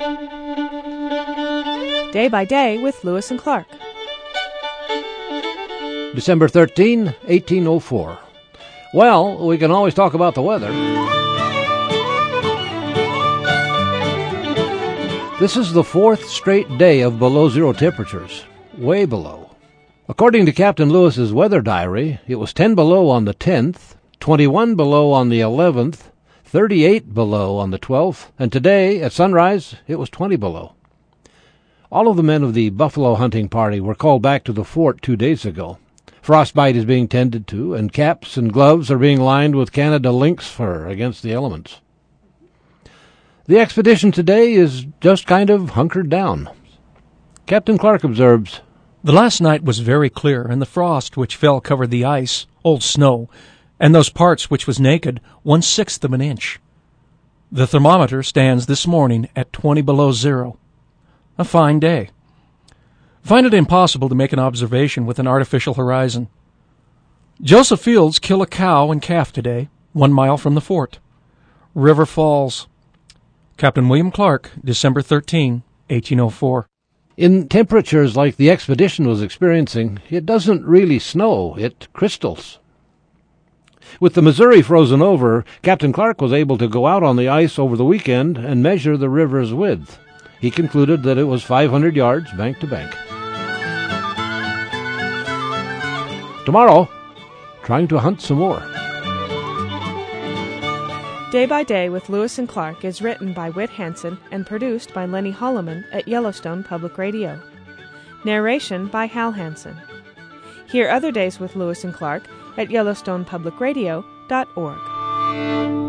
Day by Day with Lewis and Clark. December 13, 1804. Well, we can always talk about the weather. This is the fourth straight day of below zero temperatures, way below. According to Captain Lewis's weather diary, it was 10 below on the 10th, 21 below on the 11th, 38 below on the 12th, and today, at sunrise, it was 20 below. All of the men of the buffalo hunting party were called back to the fort 2 days ago. Frostbite is being tended to, and caps and gloves are being lined with Canada lynx fur against the elements. The expedition today is just kind of hunkered down. Captain Clark observes, "The last night was very clear, and the frost which fell covered the ice, old snow, and those parts which was naked 1/6 of an inch. The thermometer stands this morning at 20 below zero. A fine day. Find it impossible to make an observation with an artificial horizon. Joseph Fields kill a cow and calf today, 1 mile from the fort. River Falls. Captain William Clark, December 13, 1804. In temperatures like the expedition was experiencing, it doesn't really snow, it crystals. With the Missouri frozen over, Captain Clark was able to go out on the ice over the weekend and measure the river's width. He concluded that it was 500 yards bank to bank. Tomorrow, trying to hunt some more. Day by Day with Lewis and Clark is written by Whit Hanson and produced by Lenny Holloman at Yellowstone Public Radio. Narration by Hal Hansen. Hear other days with Lewis and Clark at YellowstonePublicRadio.org.